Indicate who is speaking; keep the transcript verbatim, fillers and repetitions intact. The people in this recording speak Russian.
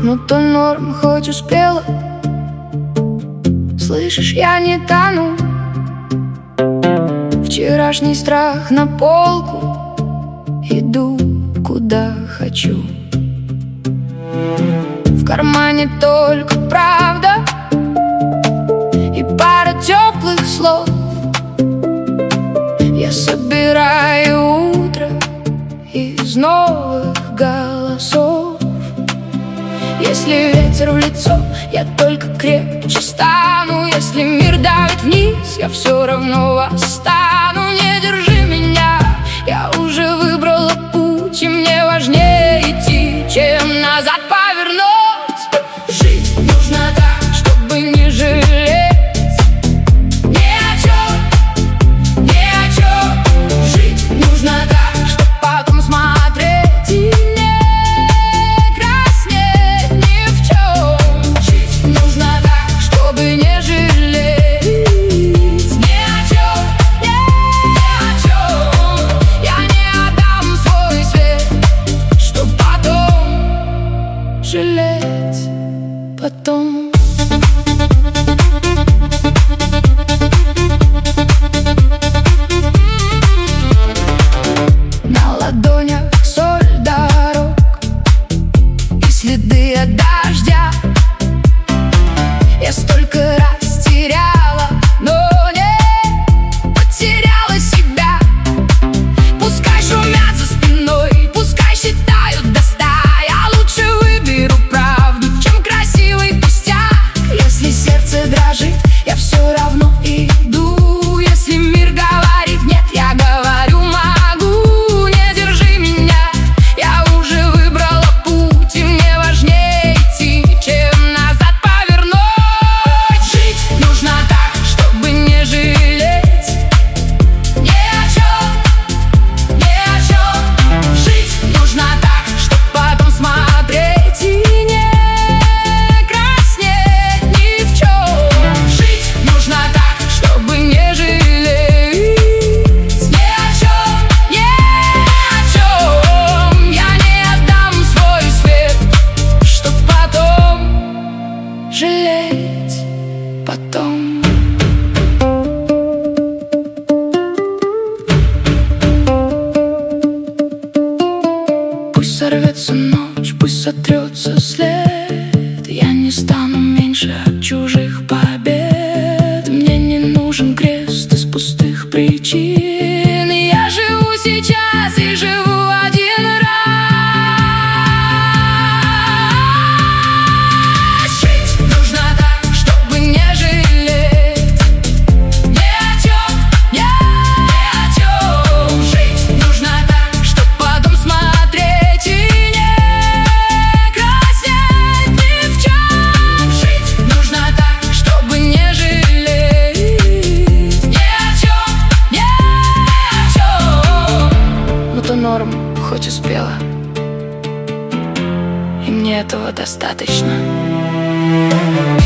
Speaker 1: Ну то норм, хоть успела. Слышишь, я не тону. Вчерашний страх на полку. Иду, куда хочу. В кармане только правда и пара теплых слов. Я собираю утро из новых голосов. Если ветер в лицо, я только крепче стану. Если мир давит вниз, я все равно восстану. Не держи меня, я уже выбрала путь, и мне важнее идти, чем назад повернуть. Жить нужно так, чтобы не жалеть ни о чем, ни о чем. Жить нужно так, чтобы потом смотреть и не краснеть ни в чем. Жить нужно так, чтобы не жалеть ни о чем, ни о чем. Я не отдам свой свет, чтоб потом жалеть потом. На ладонях соль дорог и следы от дождя. Я столько раз теряла, но не потеряла себя. Пускай шумят за спиной, пускай считают до ста. Я лучше выберу правду, чем красивый пустяк. Если сердце дрожит, я все равно иду. Если мир говорит нет, я говорю могу. Не держи меня, я уже выбрала путь, и мне важнее идти, чем назад повернуть. Жить нужно так, чтобы не жалеть ни о чем, ни о чем. Жить нужно так, чтоб потом смотреть и не краснеть ни в чем. Жить нужно так, чтобы не жалеть ни о чем, ни о чем. Я не отдам свой свет, чтоб потом жалеть потом. Пусть сорвется ночь, пусть сотрется след. Я не стану меньше от чужих побед. Мне не нужен крест из пустых причин. Я живу сейчас и живу один раз. Жить нужно так, чтобы не жалеть ни о чем, ни о чем. Жить нужно так, чтоб потом смотреть и не краснеть ни в чем. Жить нужно так, чтобы не жалеть ни о чем, ни о чем. Ну то норм, хоть успела, и мне этого достаточно.